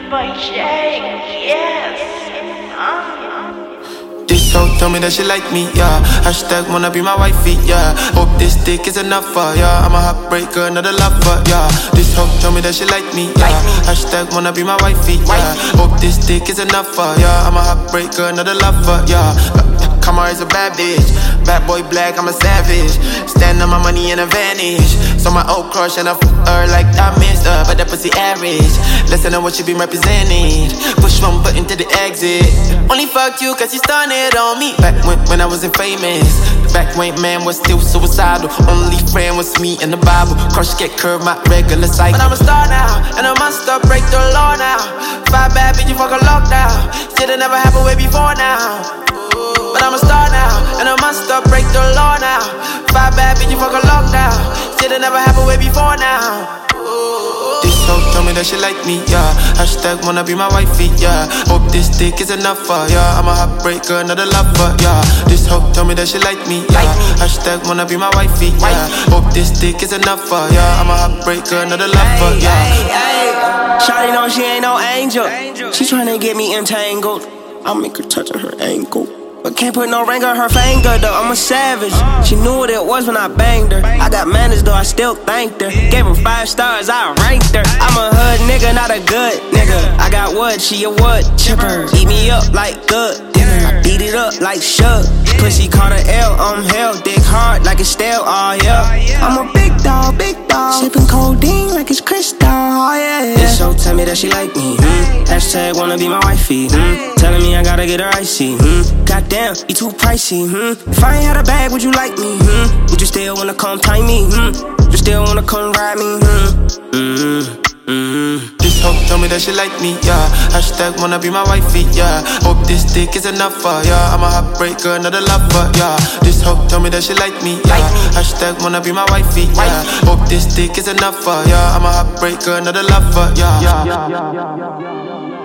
boy Jake, yes. This hoe tell me that she like me, yeah. Hashtag wanna be my wifey, yeah. Hope this dick is enough for, yeah. I'm a heartbreaker, another lover, yeah. This hoe tell me that she like me, yeah. Hashtag wanna be my wifey, yeah. Hope this dick is enough for, yeah. I'm a heartbreaker, another lover, yeah. Kamar is a bad bitch. Bad boy black, I'm a savage. Stand on my money in a vanish. So my old crush and I fuck her like I missed her, but that pussy average. Listen to what she be representing. Push one button to the exit. Only fucked you cause you started on me. Back when I wasn't famous. Back when man was still suicidal. Only friend was me and the Bible. Crush get curved, my regular cycle. But I'm a star now, and I must stop break the law now. 5 bad bitches fuck a lockdown. Shit'll never happened way before now. But I'm a star now, and I must stop break the law now. 5 bad bitches fuck a lockdown. Shit'll never happened way before now. This hoe tell me that she like me, yeah. Hashtag wanna be my wifey, yeah. Hope this dick is enough for, yeah. I'm a heartbreaker, another lover, yeah. This hoe tell me that she like me, yeah. Hashtag wanna be my wifey, yeah. Hope this dick is enough for, yeah. I'm a heartbreaker, another lover, yeah. Shawty know she ain't no angel. She tryna get me entangled. I'll make her touch her ankle, but can't put no ring on her finger though. I'm a savage. She knew what it was when I banged her. I got manners though, I still thanked her. Gave her 5 stars, I ranked her. I'm a hood nigga, not a good nigga. I got wood, she a wood chipper. Eat me up like good dinner. I beat it up like Suge. Pussy caught a L, I'm hell. Dick hard like it's stale, oh yeah. I'm a big dog, sipping codeine like it's crystal, oh yeah. This hoe tell me that she like me, Hashtag wanna be my wifey, Telling me I gotta get her icy, Goddamn, you too pricey, If I ain't had a bag, would you like me, Would you still wanna come tie me, Would you still wanna come ride me, This hoe tell me that she like me, yeah. Hashtag wanna be my wifey, yeah. Hope this dick is enough for, yeah. I'm a heartbreaker, another lover, yeah. This hoe tell me that she like me, yeah. Hashtag wanna be my wifey, yeah. Hope this dick is enough for, yeah. I'm a heartbreaker, another lover, yeah.